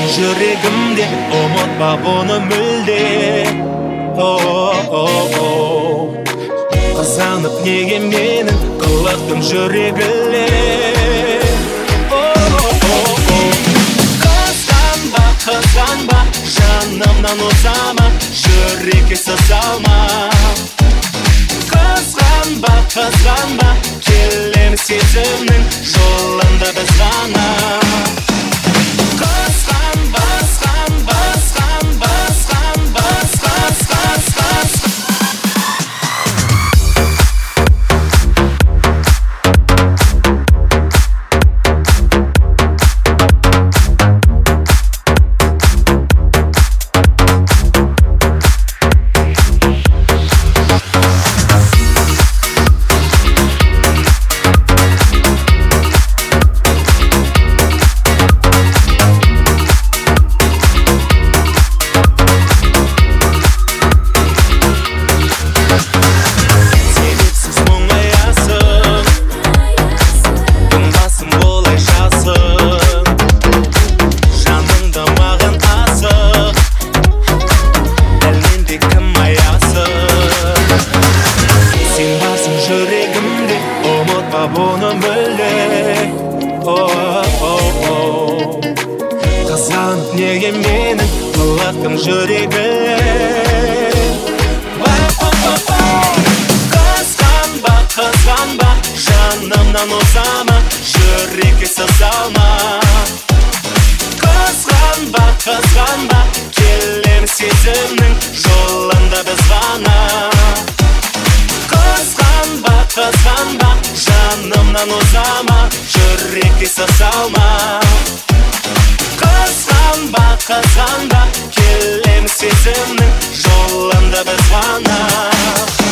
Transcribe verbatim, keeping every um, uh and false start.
жүрегімде, ұмытпа бұны мүлде. Қызанып неге менің қылықтым жүрегіле. Қызғанба, қызғанба, жанымнан ұзама, жүрекке сызалма. Қызғанба, қызғанба, келеміз сезімнің жолында біз ғана. Қызғанба, қызғанба, қызғанба, қызғанба, қызғанба. Бұны мүлде. Қызғанып неге менің қылықтым жүрегіле. Қызғанба, қызғанба, жанымнан ұзама, жүрекке сызалма. Қызғанба, қызғанба, келеміз сезімнің жолында біз ғана. Қызғанба, қызғанба, жанымнан ұзама, жүрекке сызалма. Қызғанба, қызғанба, келеміз сезімнің жолында біз ғана.